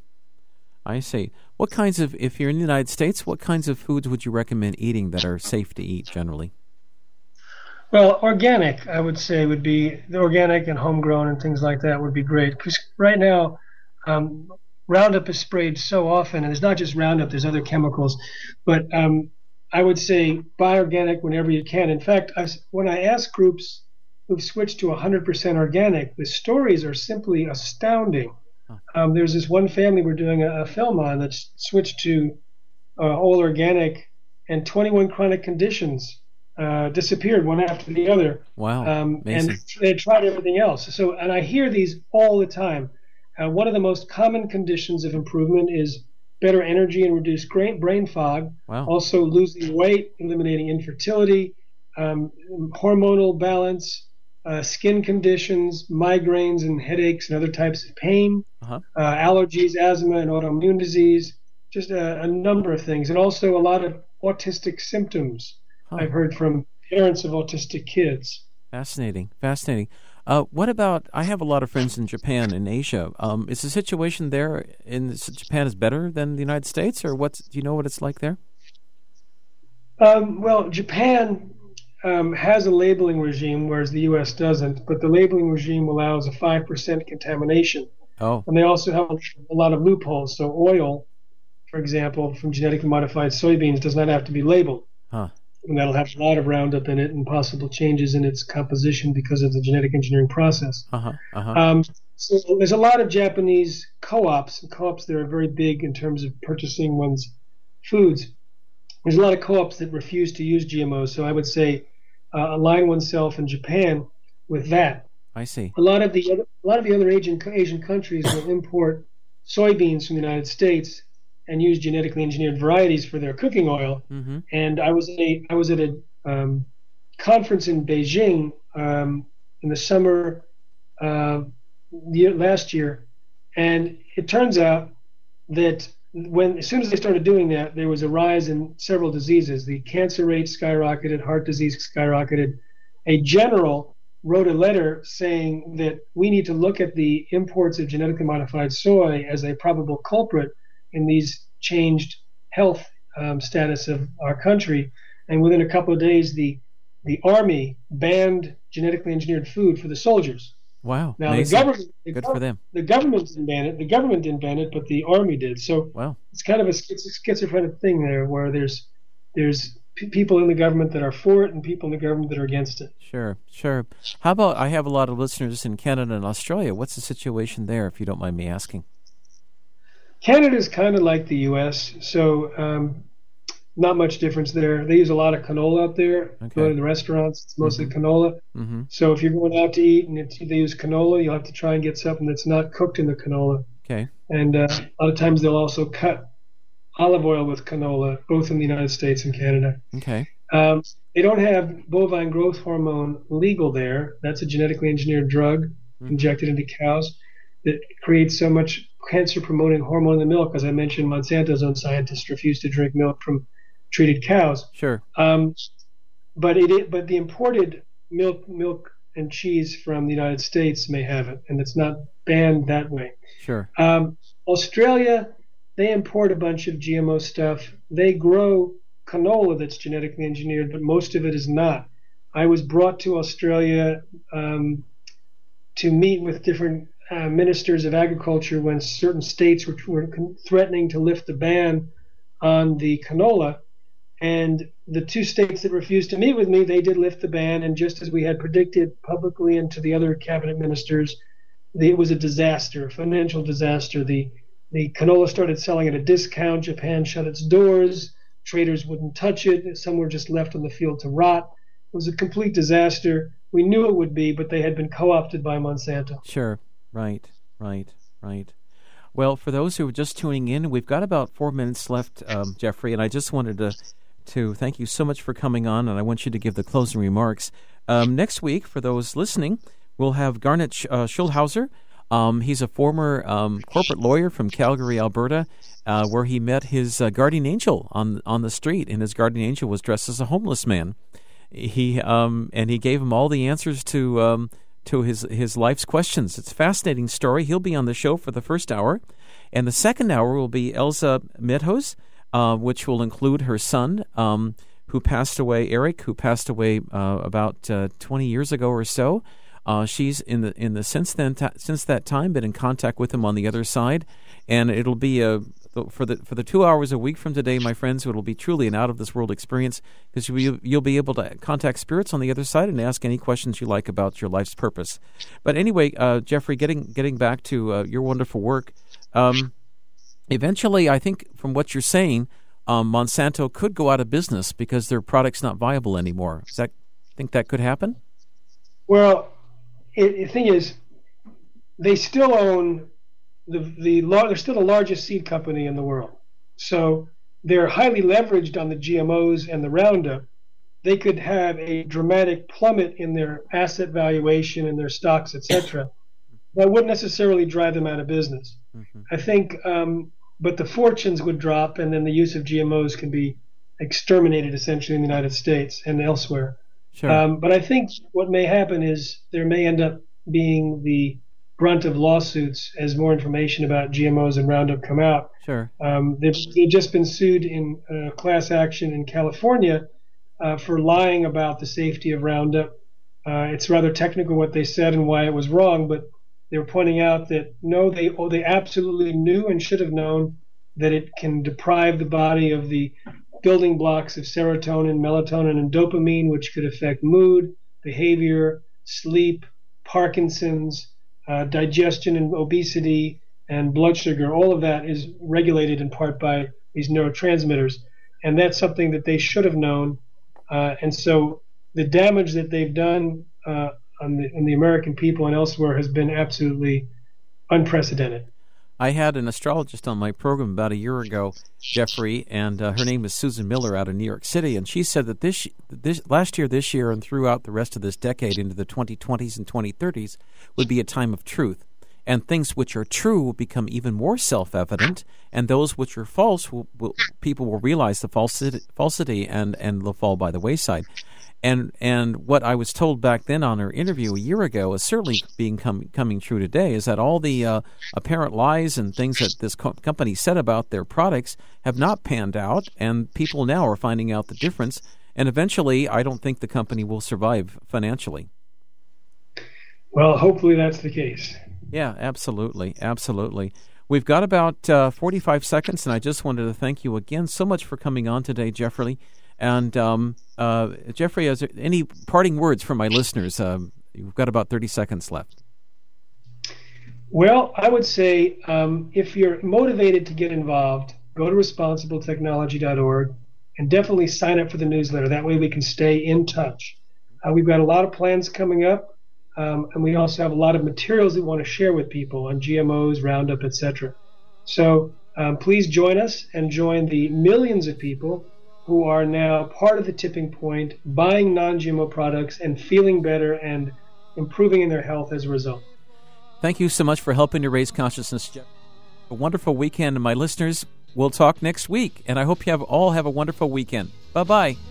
What kinds of, if you're in the United States, what kinds of foods would you recommend eating that are safe to eat generally? Well, organic, I would say, would be the organic and homegrown and things like that would be great. Because right now, Roundup is sprayed so often, and it's not just Roundup, there's other chemicals. But I would say buy organic whenever you can. In fact, when I ask groups who've switched to 100% organic, the stories are simply astounding. There's this one family we're doing a film on that's switched to all organic, and 21 chronic conditions disappeared one after the other. Wow, and they tried everything else. And I hear these all the time. One of the most common conditions of improvement is better energy and reduced brain fog. Wow. Also losing weight, eliminating infertility, hormonal balance, skin conditions, migraines and headaches and other types of pain, allergies, asthma, and autoimmune disease, just a number of things. And also a lot of autistic symptoms I've heard from parents of autistic kids. Fascinating. What about, I have a lot of friends in Japan and Asia. Is the situation there in Japan is better than the United States, or do you know what it's like there? Well, Japan has a labeling regime, whereas the U.S. doesn't, but the labeling regime allows a 5% contamination. Oh. And they also have a lot of loopholes. So oil, for example, from genetically modified soybeans does not have to be labeled. And that'll have a lot of Roundup in it and possible changes in its composition because of the genetic engineering process. So there's a lot of Japanese co-ops that are very big in terms of purchasing one's foods. There's a lot of co-ops that refuse to use GMOs, so I would say align oneself in Japan with that. I see. A lot of the other Asian countries will import soybeans from the United States and use genetically engineered varieties for their cooking oil. And I was at a conference in Beijing in the summer last year, and it turns out that as soon as they started doing that, there was a rise in several diseases. The cancer rate skyrocketed, heart disease skyrocketed. A general wrote a letter saying that we need to look at the imports of genetically modified soy as a probable culprit in these changed health status of our country. And within a couple of days, the Army banned genetically engineered food for the soldiers. Wow! Now amazing. Good for them. The government didn't ban it. The government didn't ban it, but the Army did. So it's kind of a schizophrenic thing there, where there's people in the government that are for it and people in the government that are against it. Sure. How about, I have a lot of listeners in Canada and Australia. What's the situation there, if you don't mind me asking? Canada is kind of like the U.S., so not much difference there. They use a lot of canola up there. Okay. Go to the restaurants, it's mostly canola. So if you're going out to eat and they use canola, you'll have to try and get something that's not cooked in the canola. Okay. And a lot of times they'll also cut olive oil with canola, both in the United States and Canada. Okay. They don't have bovine growth hormone legal there. That's a genetically engineered drug injected into cows that creates so much cancer-promoting hormone in the milk. As I mentioned, Monsanto's own scientists refuse to drink milk from treated cows. Sure. But the imported milk and cheese from the United States may have it, and it's not banned that way. Sure. Australia, they import a bunch of GMO stuff. They grow canola that's genetically engineered, but most of it is not. I was brought to Australia to meet with different ministers of agriculture when certain states were threatening to lift the ban on the canola. And the two states that refused to meet with me, they did lift the ban. And just as we had predicted publicly and to the other cabinet ministers, it was a disaster, a financial disaster. The canola started selling at a discount. Japan shut its doors. Traders wouldn't touch it. Some were just left on the field to rot. It was a complete disaster. We knew it would be, but they had been co-opted by Monsanto. Sure. Right. Well, for those who are just tuning in, we've got about 4 minutes left, Jeffrey, and I just wanted to thank you so much for coming on, and I want you to give the closing remarks. Next week, for those listening, we'll have Garnet Schulhauser. He's a former corporate lawyer from Calgary, Alberta, where he met his guardian angel on the street, and his guardian angel was dressed as a homeless man. He gave him all the answers to his life's questions. It's a fascinating story. He'll be on the show for the first hour, and the second hour will be Elsa Medhos, which will include her son, who passed away, Eric, who passed away about 20 years ago or so. She's since that time been in contact with him on the other side, and it'll be for the 2 hours a week from today, my friends. It'll be truly an out of this world experience, because you'll be able to contact spirits on the other side and ask any questions you like about your life's purpose. But anyway, Jeffrey, getting back to your wonderful work, eventually, I think from what you're saying, Monsanto could go out of business because their product's not viable anymore. Think that could happen? Well, the thing is, they still own they're still the largest seed company in the world. So they're highly leveraged on the GMOs and the Roundup. They could have a dramatic plummet in their asset valuation and their stocks, etc. That wouldn't necessarily drive them out of business. Mm-hmm. I think, but the fortunes would drop, and then the use of GMOs can be exterminated essentially in the United States and elsewhere. Sure. But I think what may happen is there may end up being the brunt of lawsuits as more information about GMOs and Roundup come out. Sure. They've just been sued in class action in California for lying about the safety of Roundup. It's rather technical what they said and why it was wrong, but they were pointing out that no, they absolutely knew and should have known that it can deprive the body of the building blocks of serotonin, melatonin, and dopamine, which could affect mood, behavior, sleep, Parkinson's, digestion and obesity, and blood sugar. All of that is regulated in part by these neurotransmitters, and that's something that they should have known. And so the damage that they've done on the American people and elsewhere has been absolutely unprecedented. I had an astrologist on my program about a year ago, Jeffrey, and her name is Susan Miller out of New York City, and she said that this year, and throughout the rest of this decade into the 2020s and 2030s would be a time of truth, and things which are true will become even more self-evident, and those which are false, people will realize the falsity and they'll fall by the wayside. And what I was told back then on her interview a year ago is certainly coming true today, is that all the apparent lies and things that this company said about their products have not panned out, and people now are finding out the difference. And eventually, I don't think the company will survive financially. Well, hopefully that's the case. Yeah, absolutely. We've got about 45 seconds, and I just wanted to thank you again so much for coming on today, Jeffrey. And Jeffrey, is there any parting words for my listeners? You've got about 30 seconds left. Well, I would say if you're motivated to get involved, go to responsibletechnology.org and definitely sign up for the newsletter. That way we can stay in touch. We've got a lot of plans coming up, and we also have a lot of materials that we want to share with people on GMOs, Roundup, etc. So please join us and join the millions of people who are now part of the tipping point, buying non-GMO products and feeling better and improving in their health as a result. Thank you so much for helping to raise consciousness, Jeff. A wonderful weekend, and my listeners, we'll talk next week, and I hope you all have a wonderful weekend. Bye-bye.